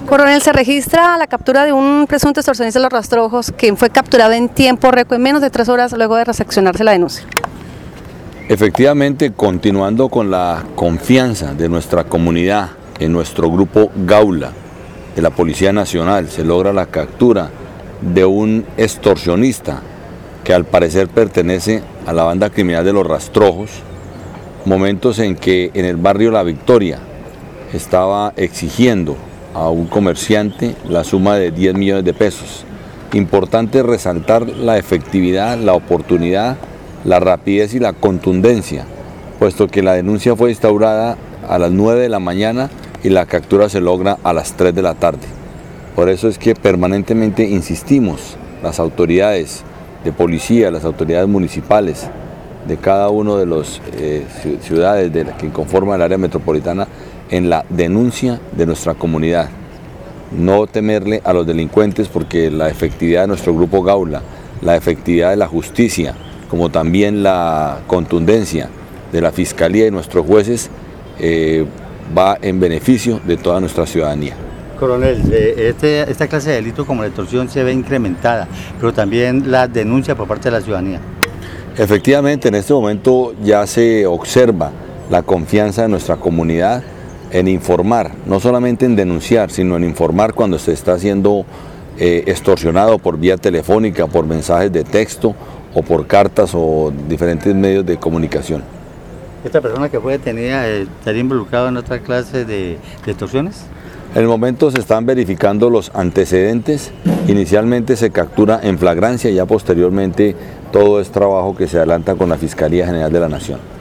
Coronel, se registra la captura de un presunto extorsionista de Los Rastrojos que fue capturado en tiempo récord, en menos de 3 horas luego de recepcionarse la denuncia. Efectivamente, continuando con la confianza de nuestra comunidad en nuestro grupo Gaula de la Policía Nacional, se logra la captura de un extorsionista que al parecer pertenece a la banda criminal de Los Rastrojos, momentos en que en el barrio La Victoria estaba exigiendo a un comerciante la suma de 10 millones de pesos. Importante resaltar la efectividad, la oportunidad, la rapidez y la contundencia, puesto que la denuncia fue instaurada a las 9 de la mañana y la captura se logra a las 3 de la tarde. Por eso es que permanentemente insistimos, las autoridades de policía, las autoridades municipales de cada uno de las ciudades que conforman el área metropolitana, en la denuncia de nuestra comunidad. No temerle a los delincuentes, porque la efectividad de nuestro grupo Gaula, la efectividad de la justicia, como también la contundencia de la Fiscalía y nuestros jueces va en beneficio de toda nuestra ciudadanía. Coronel, esta clase de delito como la extorsión se ve incrementada, pero también la denuncia por parte de la ciudadanía. Efectivamente, en este momento ya se observa la confianza de nuestra comunidad en informar, no solamente en denunciar, sino en informar cuando se está siendo extorsionado por vía telefónica, por mensajes de texto o por cartas o diferentes medios de comunicación. ¿Esta persona que fue detenida estaría involucrada en otra clase de extorsiones? En el momento se están verificando los antecedentes. Inicialmente se captura en flagrancia y ya posteriormente todo es trabajo que se adelanta con la Fiscalía General de la Nación.